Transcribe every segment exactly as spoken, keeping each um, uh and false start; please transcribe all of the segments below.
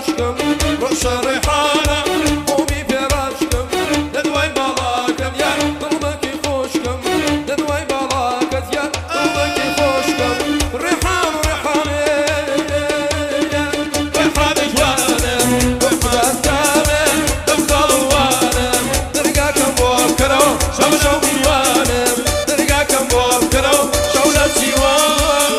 عشقم روش ریحانه خوبی پیر عشقم ندوای بالاکم یا دلبکی خوشکم ندوای بالاکت یا دلبکی خوشکم ریحان ریحانه ریحان جوانم بخدات کامل دمخلوانم درگاکم بوکرو شو شو میوانم درگاکم بوکرو شولت جیوان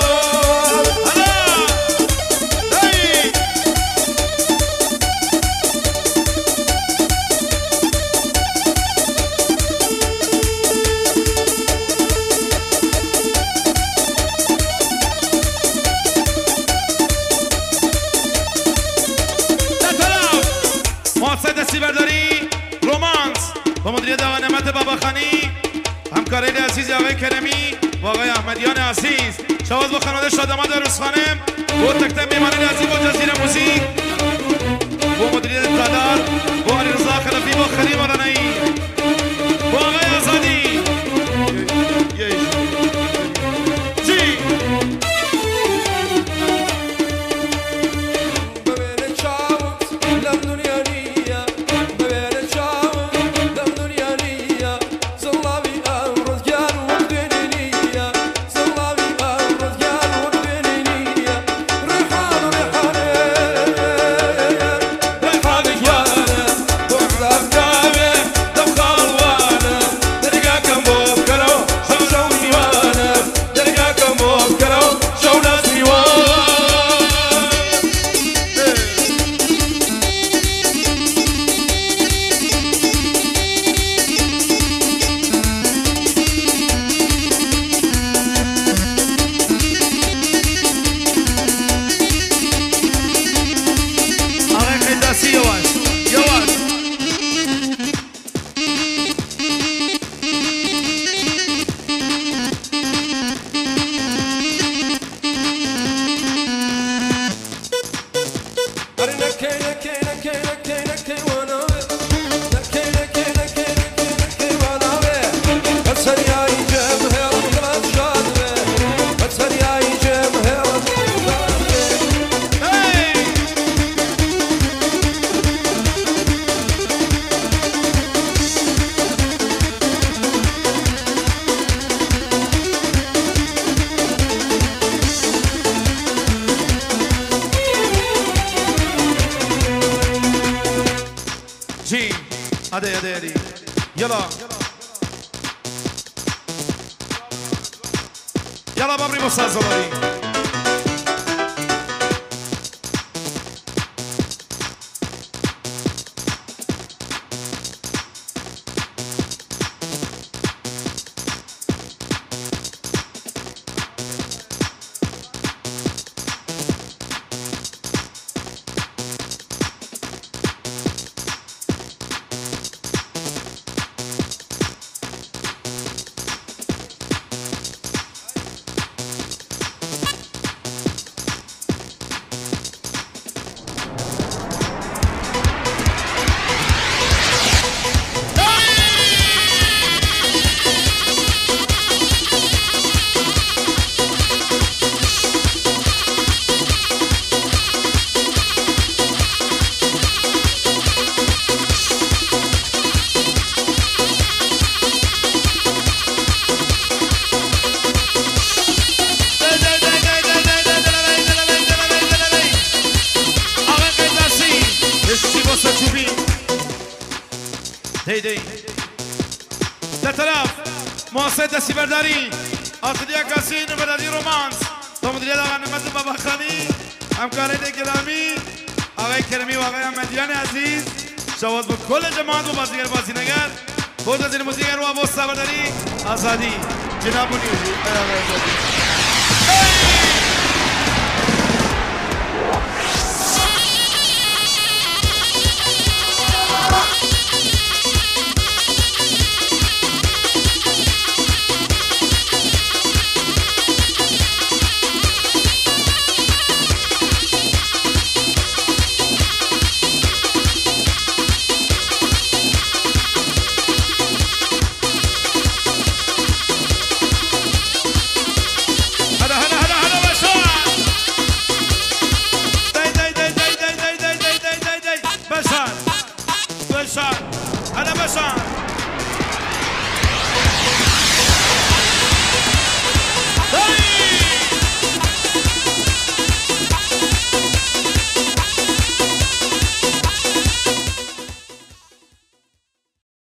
برداری رومانس با مدیریت آقای نعمت باباخانی، همکاری عزیز آقای کرمی و آقای احمدیان عزیز، شواز با خانواده شاداماد و روز خانم و تک تک میهمانان عزیز با جزیره موزیک با مدیریت دادار با علیرضا خلفی با خلیم رنایی با آقای آزادی جی Hadi hadi hadi. Yala. Yala babri musazzavari. دی در طرف محسن دستی برداری آقدیا کاسین برداری رومانس با مدیریت آقای نعمت باباخانی همکاران گرامی آقای کرمی و آقای احمدیان عزیز شواز با کل جماعت و بازیگر بازینگر بود از این موزیگر و عباس برداری آزادی جناب نیوزی آقای آزادی داداشان